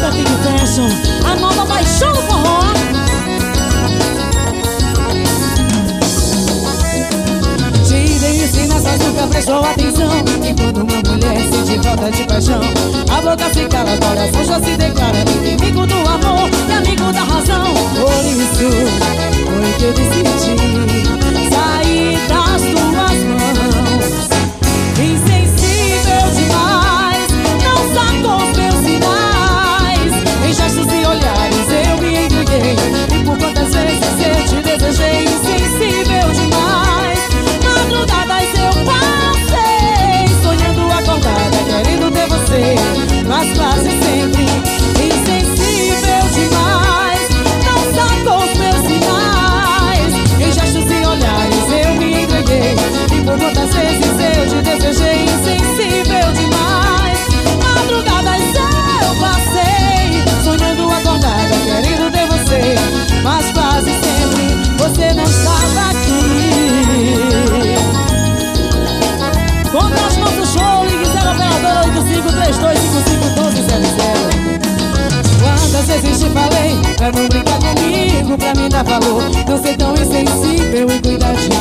da Big Fashion, a nova paixão do forró. Te dei ensina, mas nunca prestou atenção. E quando uma mulher sente falta de paixão, a boca se cala, o coração já se declara inimigo do amor e amigo da razão. Por isso foi que eu decidi sair das tuas mãos. Insensível demais, não sacou os meus sinais. Em gestos e olhares eu me entreguei, e por quantas vezes eu te desejei. Insensível demais, madrugadas eu passei, sonhando acordada, querendo ter você, mas quase sempre. Insensível demais, não sacou os meus sinais. Em gestos e olhares eu me entreguei, e por quantas vezes eu te desejei. Insensível demais, madrugadas eu passei, sonhando acordada, querendo ter você, mas quase sempre você não estava aqui. Contrate nosso show, ligue 0 operadora 8532551200. Quantas vezes te falei pra não brincar comigo, pra me dar valor, não ser tão insensível e cuidar de